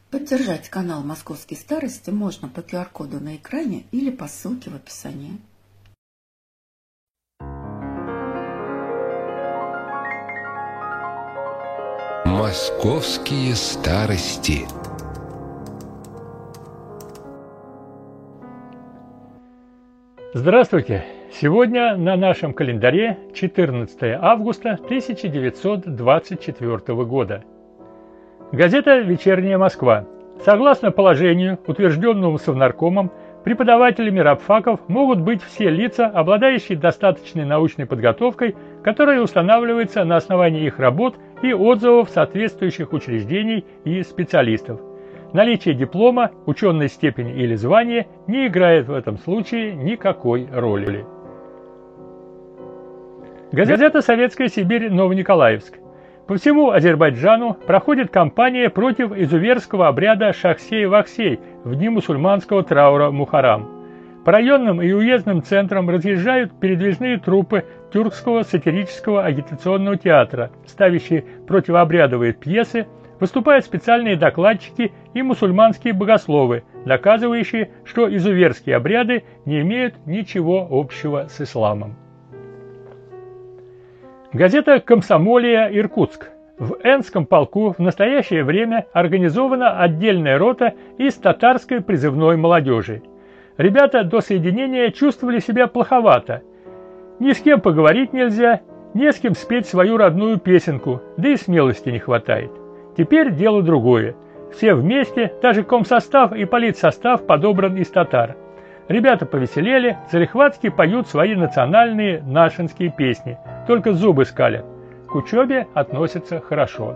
Поддержать канал «Московские старости» можно по QR-коду на экране или по ссылке в описании. «Московские старости». Здравствуйте! Сегодня на нашем календаре 14 августа 1924 года. Газета «Вечерняя Москва». Согласно положению, утвержденному Совнаркомом, преподавателями рабфаков могут быть все лица, обладающие достаточной научной подготовкой, которая устанавливается на основании их работ и отзывов соответствующих учреждений и специалистов. Наличие диплома, ученой степени или звания не играет в этом случае никакой роли. Газета «Советская Сибирь», Новониколаевск. По всему Азербайджану проходит кампания против изуверского обряда Шахсей-Вахсей в дни мусульманского траура Мухаррам. По районным и уездным центрам разъезжают передвижные труппы тюркского сатирического агитационного театра, ставящие противообрядовые пьесы, выступают специальные докладчики и мусульманские богословы, доказывающие, что изуверские обряды не имеют ничего общего с исламом. Газета «Комсомолия», Иркутск. В Энском полку в настоящее время организована отдельная рота из татарской призывной молодежи. Ребята до соединения чувствовали себя плоховато. Ни с кем поговорить нельзя, не с кем спеть свою родную песенку, да и смелости не хватает. Теперь дело другое. Все вместе, даже комсостав и политсостав подобран из татар. Ребята повеселели, залихватски поют свои национальные нашинские песни, только зубы скалят. К учебе относятся хорошо.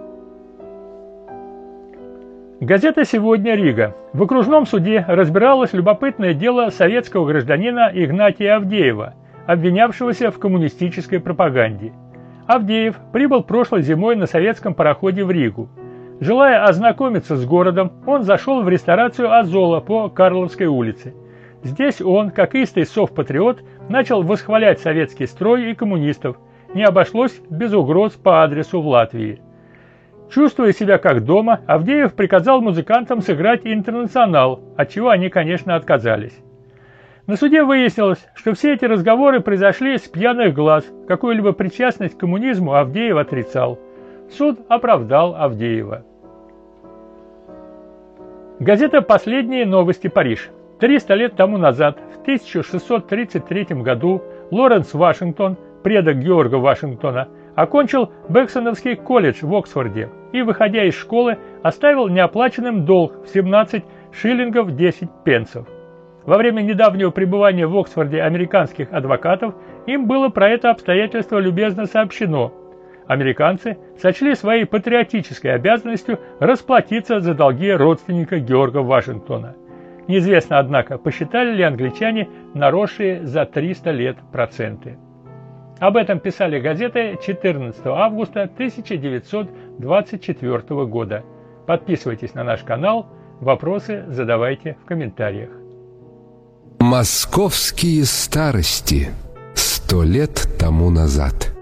Газета «Сегодня», Рига. В окружном суде разбиралось любопытное дело советского гражданина Игнатия Авдеева, обвинявшегося в коммунистической пропаганде. Авдеев прибыл прошлой зимой на советском пароходе в Ригу. Желая ознакомиться с городом, он зашел в ресторацию «Азола» по Карловской улице. Здесь он, как истый совпатриот, начал восхвалять советский строй и коммунистов. Не обошлось без угроз по адресу в Латвии. Чувствуя себя как дома, Авдеев приказал музыкантам сыграть «Интернационал», от чего они, конечно, отказались. На суде выяснилось, что все эти разговоры произошли с пьяных глаз, какую-либо причастность к коммунизму Авдеев отрицал. Суд оправдал Авдеева. Газета «Последние новости. Париж». 300 лет тому назад, в 1633 году, Лоренс Вашингтон, предок Георга Вашингтона, окончил Бэксоновский колледж в Оксфорде и, выходя из школы, оставил неоплаченным долг в 17 шиллингов 10 пенсов. Во время недавнего пребывания в Оксфорде американских адвокатов им было про это обстоятельство любезно сообщено. Американцы сочли своей патриотической обязанностью расплатиться за долги родственника Георга Вашингтона. Неизвестно, однако, посчитали ли англичане наросшие за 300 лет проценты. Об этом писали газеты 14 августа 1924 года. Подписывайтесь на наш канал, вопросы задавайте в комментариях. «Московские старости» 100 лет тому назад.